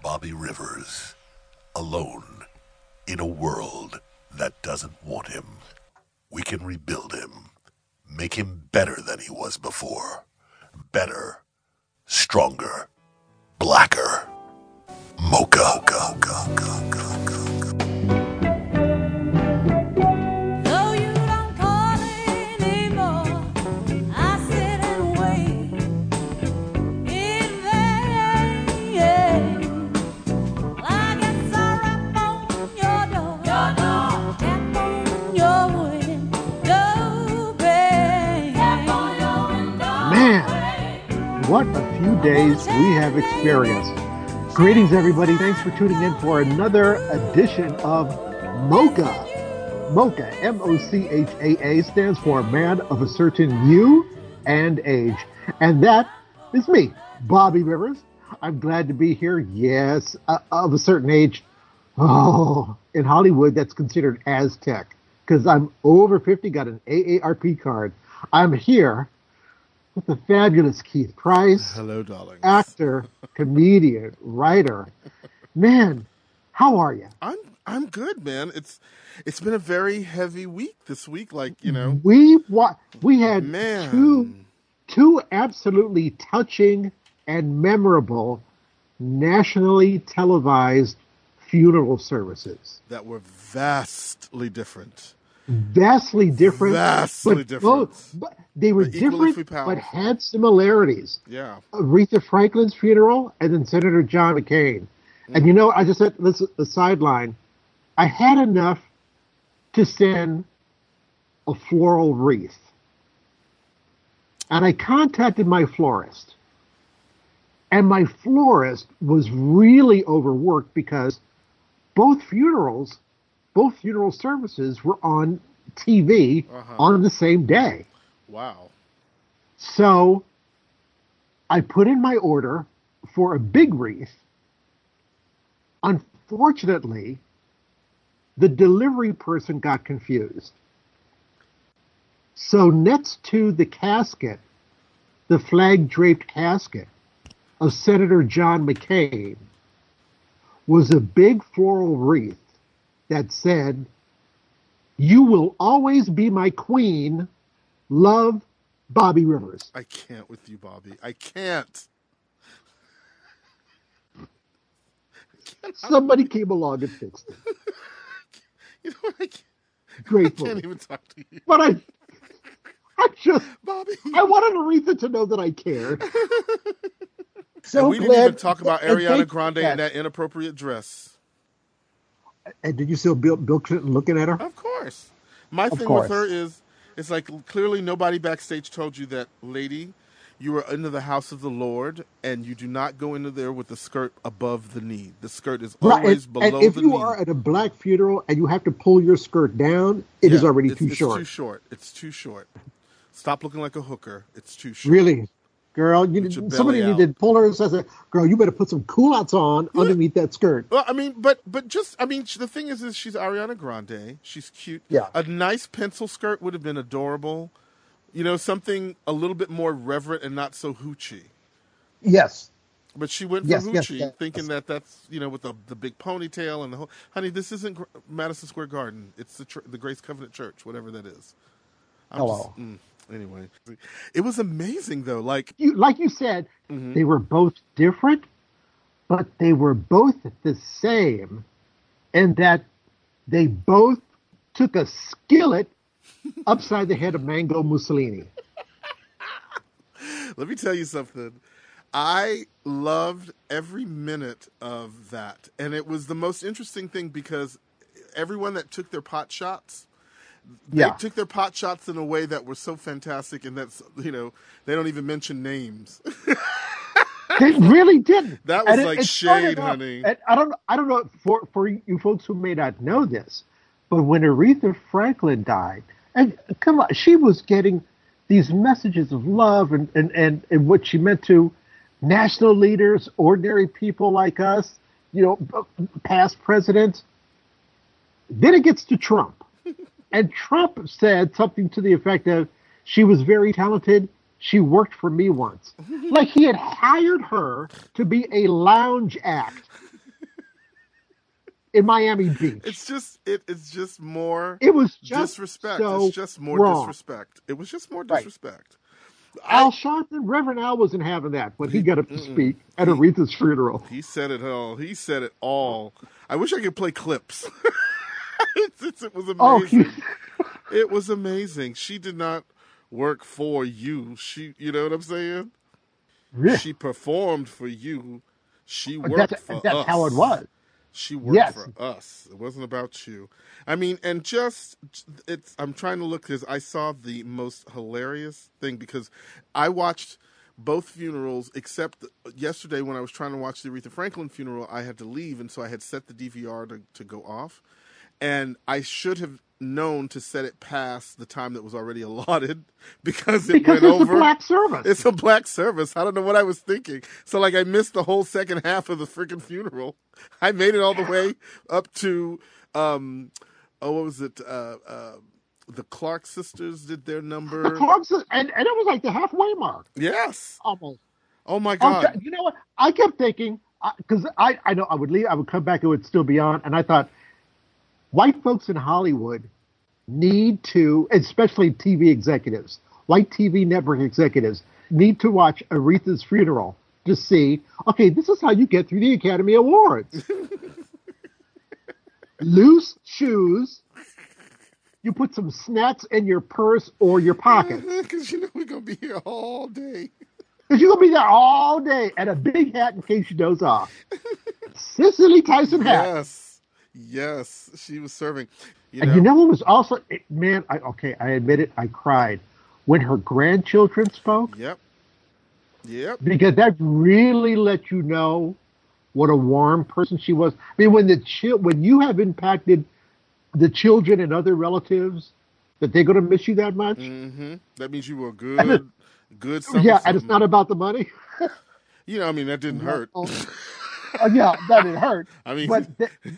Bobby Rivers, alone in a world that doesn't want him. We can rebuild him, make him better than he was before. Better, stronger, blacker. Mocha. Though you don't call anymore, I sit and wait in vain. Well, I guess I rap on your door, tap on your window pane. Man, what a few days we have experienced. Greetings, everybody. Thanks for tuning in for another edition of Mocha. Mocha, M-O-C-H-A-A, stands for Man of a Certain Hue and Age. And that is me, Bobby Rivers. I'm glad to be here. Yes, of a certain age. Oh, in Hollywood, that's considered Aztec because I'm over 50, got an AARP card. I'm here with the fabulous Keith Price. Hello, darling. Actor, comedian, writer. Man, how are you? I'm good, man. It's been a very heavy week this week. Like, you know, We had man. two absolutely touching and memorable nationally televised funeral services. That were vastly different. Vastly different. Vastly different. But they were But equally different, powerful. but had similarities. Yeah. Aretha Franklin's funeral and then Senator John McCain. And you know, I just said, this a sideline. I had enough to send a floral wreath. And I contacted my florist. And my florist was really overworked because both funeral services were on TV on the same day. Wow. So I put in my order for a big wreath. Unfortunately, the delivery person got confused. So next to the casket, the flag-draped casket of Senator John McCain, was a big floral wreath that said, "You will always be my queen. Love, Bobby Rivers." I can't with you, Bobby. I can't. Somebody came along and fixed it. You know what? I Gratefully. can't even talk to you. But I just, Bobby. I wanted Aretha to know that I cared. So And we didn't even talk about and Ariana thank- Grande yes. and that inappropriate dress. And did you see Bill Clinton looking at her? Of course. My thing course. with her is, it's like clearly nobody backstage told you that, lady, you are into the house of the Lord, and you do not go into there with the skirt above the knee. The skirt is always below and if the you knee. are at a black funeral and you have to pull your skirt down, it is Yeah, already it's too short. It's too short. It's too short. Stop looking like a hooker. It's too short. Really, girl, Put your somebody belly needed to pull her and say, "Girl, you better put some culottes on underneath that skirt." Well, I mean, but just, I mean, the thing is she's Ariana Grande. She's cute. Yeah. A nice pencil skirt would have been adorable. You know, something a little bit more reverent and not so hoochie. Yes. But she went for Yes, hoochie, yes. thinking that's, you know, with the big ponytail and the whole. Honey, this isn't Madison Square Garden. It's the Grace Covenant Church, whatever that is. Hello. Anyway, it was amazing though. Like You said, they were both different, but they were both the same, in that they both took a skillet upside the head of Mango Mussolini. let me tell you something. I loved every minute of that, and it was the most interesting thing because everyone that took their pot shots. They took their pot shots in a way that were so fantastic, and that's, you know, they don't even mention names. They really didn't. That was And like it started shade, off- honey. and I don't know for you folks who may not know this, but when Aretha Franklin died, and come on, she was getting these messages of love and what she meant to national leaders, ordinary people like us, you know, past presidents. Then it gets to Trump. And Trump said something to the effect of, she was very talented. She worked for me once. Like he had hired her to be a lounge act in Miami Beach. It's just more. It was just disrespect. so It's just more wrong. disrespect. It was just more Right. disrespect. Al Sharpton, Reverend Al wasn't having that when he got up to speak at Aretha's funeral. He said it all. He said it all. I wish I could play clips. It was amazing. It was amazing. She did not work for you. You know what I'm saying? Yeah. She performed for you. She worked for us. That's how it was. She worked for us. It wasn't about you. I mean, and I'm trying to look because I saw the most hilarious thing because I watched both funerals except yesterday when I was trying to watch the Aretha Franklin funeral, I had to leave, and so I had set the DVR to go off. And I should have known to set it past the time that was already allotted because went over. Because it's a black service. It's a black service. I don't know what I was thinking. So, like, I missed the whole second half of the freaking funeral. I made it all the way up to, what was it? The Clark sisters did their number. The Clark sisters, and it was like the halfway mark. Yes. Almost. Oh, my God. You know what? I kept thinking, because I know I would leave, I would come back, it would still be on, and I thought, white folks in Hollywood need to, especially TV executives, white TV network executives, need to watch Aretha's funeral to see, okay, this is how you get through the Academy Awards. Loose shoes. You put some snacks in your purse or your pocket. Because you know we're going to be here all day. Because you're going to be there all day, and a big hat in case she does off. Cicely Tyson hat. Yes, she was serving. And you know what was also, man, I admit it, I cried when her grandchildren spoke. Yep. Because that really let you know what a warm person she was. I mean, when you have impacted the children and other relatives, that they're going to miss you that much. Mm-hmm. That means you were good. Yeah, and it's not about the money. I mean, that didn't hurt. Yeah, that didn't hurt. I mean, but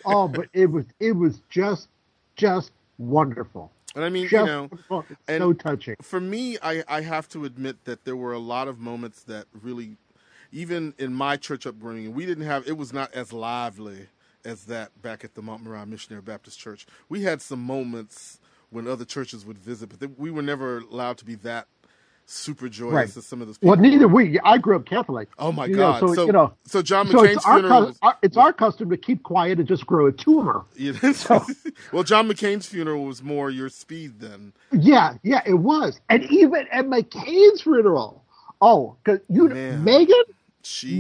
it was just wonderful. And I mean, it's so touching. For me, I have to admit that there were a lot of moments that really, even in my church upbringing, it was not as lively as that back at the Mount Moriah Missionary Baptist Church. We had some moments when other churches would visit, but we were never allowed to be that super joyous as some of those people. Well, neither we. I grew up Catholic. Oh my God! So John McCain's funeral. It's our custom to keep quiet and just grow a tumor. Well, John McCain's funeral was more your speed then. Yeah, it was, and even at McCain's funeral. Oh, because Megan. She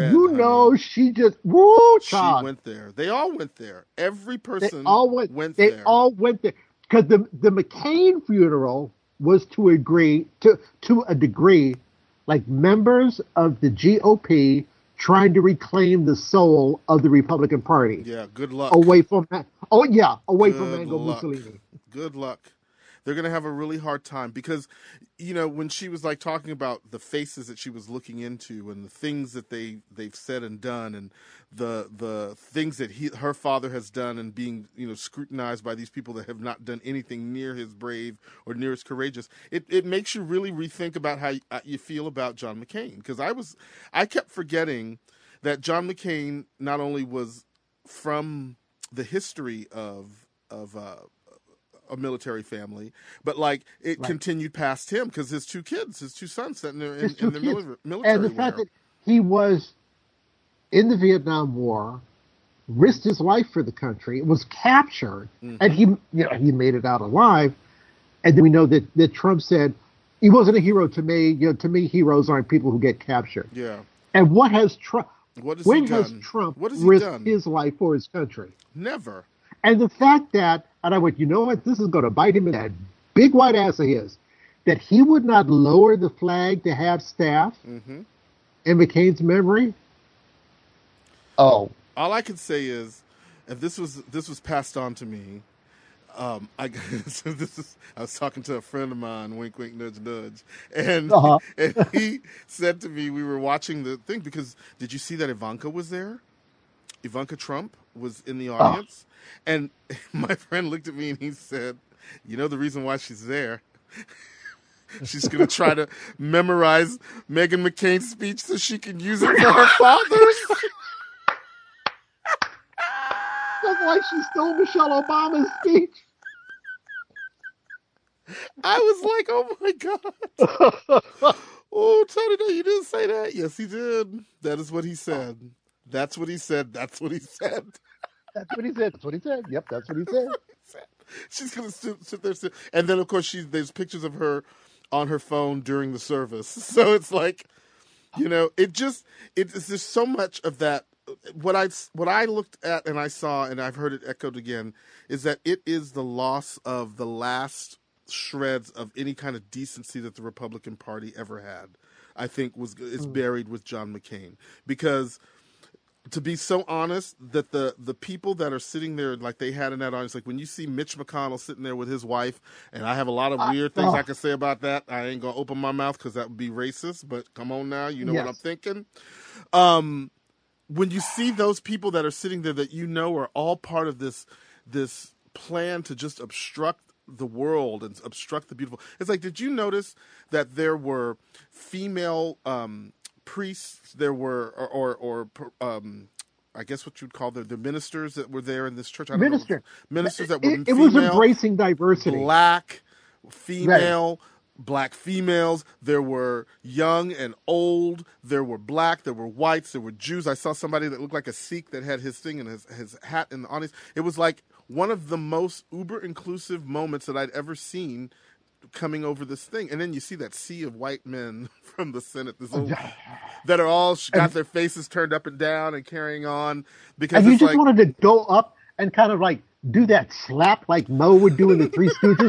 just She went there. They all went there. Every person went there. They all went there because the McCain funeral was to a degree, like members of the GOP trying to reclaim the soul of the Republican Party. Yeah, good luck. Away from Mango Mussolini. Good luck. They're going to have a really hard time because, when she was like talking about the faces that she was looking into and the things that they've said and done and the things that her father has done and being, scrutinized by these people that have not done anything near as brave or near as courageous, it makes you really rethink about how you feel about John McCain. Because I kept forgetting that John McCain not only was from the history of a military family, but it continued past him because his two sons sat in the military. And the fact that he was in the Vietnam War, risked his life for the country, was captured, and he made it out alive. And then we know that Trump said he wasn't a hero to me. To me, heroes aren't people who get captured. Yeah. And what has Trump? When has Trump risked his life for his country? Never. And the fact that, and I went, you know what, this is going to bite him in that big white ass of his, that he would not lower the flag to have staff in McCain's memory. Oh. All I can say is, if this was passed on to me, I was talking to a friend of mine, wink, wink, nudge, nudge, and he said to me, we were watching the thing because did you see that Ivanka was there? Ivanka Trump was in the audience. And my friend looked at me and he said, the reason why she's there, she's going to try to memorize Meghan McCain's speech so she can use it for her father's. sounds like she stole Michelle Obama's speech. I was like, oh my God. Oh, Tony, no, you didn't say that. Yes, he did. That is what he said. That's what he said. That's what he said. That's what he said. That's what he said. Yep, that's what he said. She's going to sit there. And then, of course, there's pictures of her on her phone during the service. So it's like, there's so much of that. What I looked at and I saw, and I've heard it echoed again, is that it is the loss of the last shreds of any kind of decency that the Republican Party ever had. I think is buried with John McCain, because to be so honest, that the people that are sitting there, like they had in that audience, like when you see Mitch McConnell sitting there with his wife, and I have a lot of weird things I can say about that. I ain't gonna open my mouth because that would be racist. But come on now, you know what I'm thinking. When you see those people that are sitting there that are all part of this plan to just obstruct the world and obstruct the beautiful. It's like, did you notice that there were female priests? There were, or I guess what you'd call the ministers that were there in this church. I don't know, ministers that were it was embracing diversity. Black, female. Right. Black females, there were young and old, there were black, there were whites, there were Jews. I saw somebody that looked like a Sikh that had his thing and his hat in the audience. It was like one of the most uber-inclusive moments that I'd ever seen coming over this thing. And then you see that sea of white men from the Senate that are all got their faces turned up and down and carrying on. Because and you just wanted to go up and kind of like do that slap like Mo would do in the Three Stooges.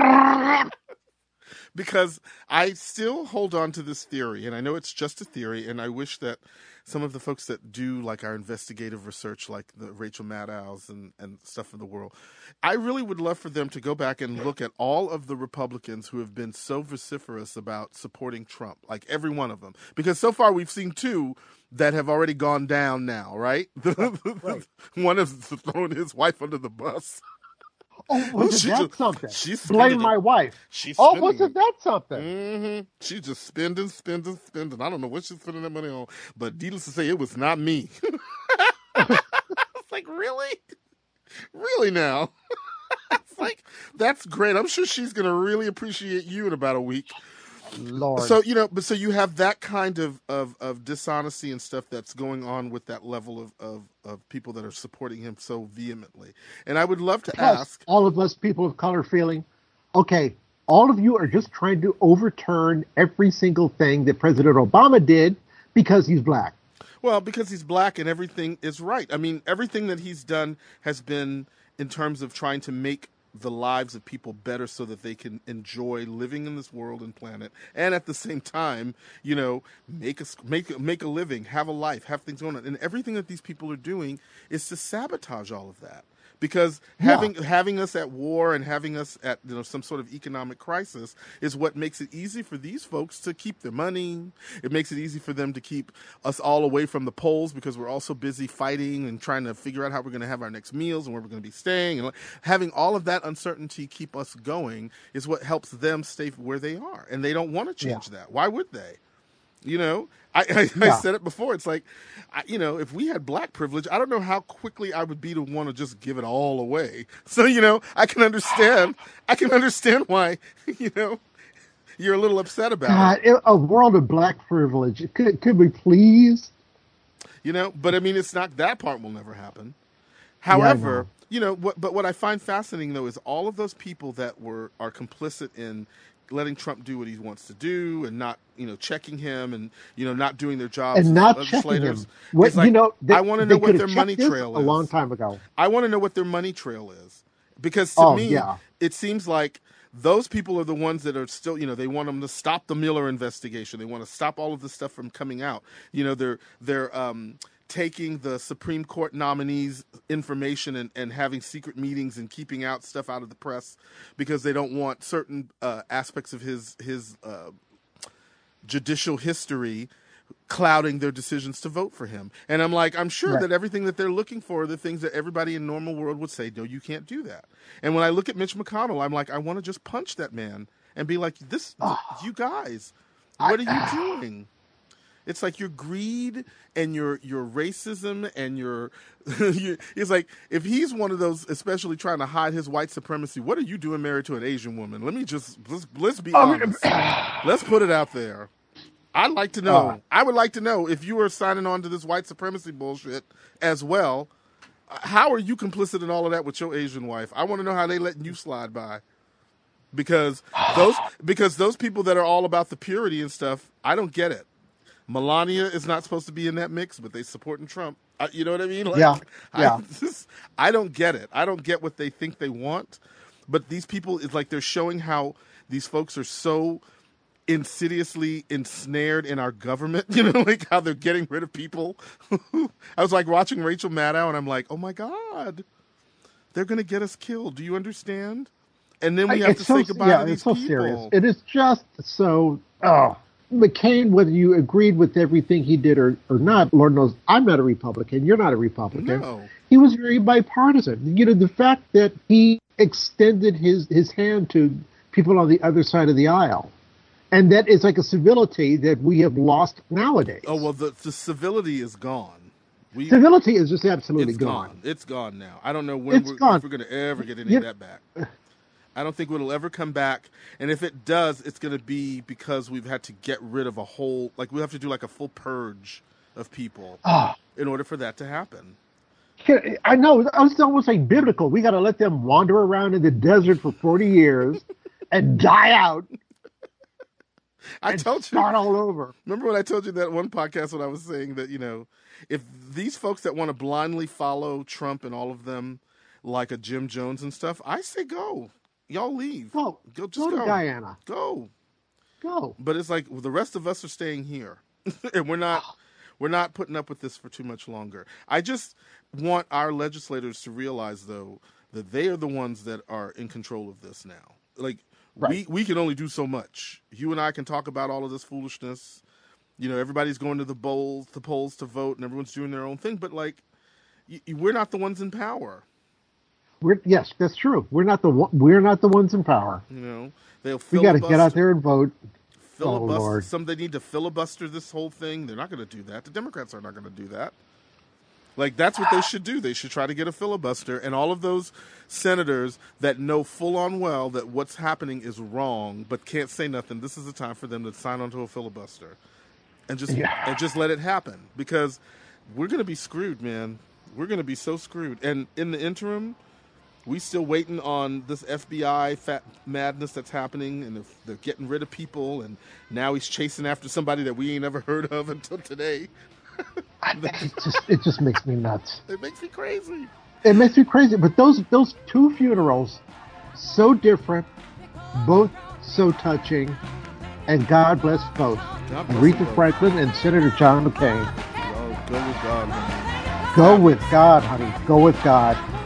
Because I still hold on to this theory, and I know it's just a theory, and I wish that some of the folks that do like our investigative research, like the Rachel Maddows and stuff in the world, I really would love for them to go back and look at all of the Republicans who have been so vociferous about supporting Trump, like every one of them. Because so far we've seen two that have already gone down now, right? Right. One has thrown his wife under the bus. Oh, wasn't that something? Blame my wife. Wasn't that something? Mm-hmm. She's just spending. I don't know what she's spending that money on, but needless to say, it was not me. It's like, really? Really now? It's like, that's great. I'm sure she's going to really appreciate you in about a week. Lord. So, so you have that kind of dishonesty and stuff that's going on with that level of people that are supporting him so vehemently. And I would love to ask all of us people of color feeling, okay, all of you are just trying to overturn every single thing that President Obama did because he's black. Well, because he's black and everything is right. I mean, everything that he's done has been in terms of trying to make the lives of people better so that they can enjoy living in this world and planet, and at the same time, make a living, have a life, have things going on. And everything that these people are doing is to sabotage all of that. Because having us at war and having us at some sort of economic crisis is what makes it easy for these folks to keep their money. It makes it easy for them to keep us all away from the polls because we're all so busy fighting and trying to figure out how we're going to have our next meals and where we're going to be staying. And having all of that uncertainty keep us going is what helps them stay where they are. And they don't want to change that. Why would they? I said it before. It's like, if we had black privilege, I don't know how quickly I would be to want to just give it all away. So, I can understand why, you're a little upset about it. A world of black privilege. Could we please? But I mean, it's not, that part will never happen. However, what I find fascinating though is all of those people that are complicit in letting Trump do what he wants to do and not, checking him and, not doing their jobs. And not checking him. I want to know what their money trail is. A long time ago. I want to know what their money trail is. Because to me, it seems like those people are the ones that are still, they want them to stop the Mueller investigation. They want to stop all of this stuff from coming out. They're taking the Supreme Court nominees' information and having secret meetings and keeping out stuff out of the press because they don't want certain aspects of his judicial history clouding their decisions to vote for him. And I'm sure that everything that they're looking for are the things that everybody in normal world would say, no, you can't do that. And when I look at Mitch McConnell, I'm like, I want to just punch that man and be like, you guys, what are you doing? It's like your greed and your racism and your it's like if he's one of those, especially trying to hide his white supremacy, what are you doing married to an Asian woman? Let's be honest. Let's put it out there. I'd like to know. I would like to know if you were signing on to this white supremacy bullshit as well. How are you complicit in all of that with your Asian wife? I want to know how they letting you slide by. Because those people that are all about the purity and stuff, I don't get it. Melania is not supposed to be in that mix, but they supporting Trump. You know what I mean? Like, yeah. I don't get it. I don't get what they think they want. But these people, it's like they're showing how these folks are so insidiously ensnared in our government. You know, like how they're getting rid of people. I was like watching Rachel Maddow, and I'm like, oh my God, they're going to get us killed. Do you understand? And then we have to say goodbye to these people. Yeah, it's so serious. It is just so... McCain, whether you agreed with everything he did or not, Lord knows, I'm not a Republican. You're not a Republican. No. He was very bipartisan. You know, the fact that he extended his hand to people on the other side of the aisle, and that is like a civility that we have lost nowadays. Oh, well, the civility is gone. Civility is just absolutely gone. It's gone now. I don't know when if we're going to ever get any of that back. I don't think it'll ever come back. And if it does, it's going to be because we've had to get rid of we have to do like a full purge of people in order for that to happen. I know. It's almost like biblical. We got to let them wander around in the desert for 40 years and die out. Start all over. Remember when I told you that one podcast when I was saying that, you know, if these folks that want to blindly follow Trump and all of them, like a Jim Jones and stuff, I say go. Y'all leave. Go to Guyana. Go. Go. But it's like the rest of us are staying here, and we're not putting up with this for too much longer. I just want our legislators to realize, though, that they are the ones that are in control of this now. Like we can only do so much. You and I can talk about all of this foolishness. You know, everybody's going to the polls to vote, and everyone's doing their own thing. But like, we're not the ones in power. Yes, that's true. We're not the ones in power. You know, we got to get out there and vote. Filibuster. Oh, Lord. They need to filibuster this whole thing. They're not going to do that. The Democrats are not going to do that. Like, that's what they should do. They should try to get a filibuster. And all of those senators that know full on well that what's happening is wrong, but can't say nothing, this is the time for them to sign onto a filibuster and just let it happen. Because we're going to be screwed, man. We're going to be so screwed. And in the interim, we still waiting on this FBI fat madness that's happening, and they're getting rid of people, and now he's chasing after somebody that we ain't ever heard of until today. It just makes me nuts. It makes me crazy. It makes me crazy. But those two funerals, so different, both so touching, and God bless both. Aretha Franklin and Senator John McCain. Go with God, honey. Go with God, honey. Go with God.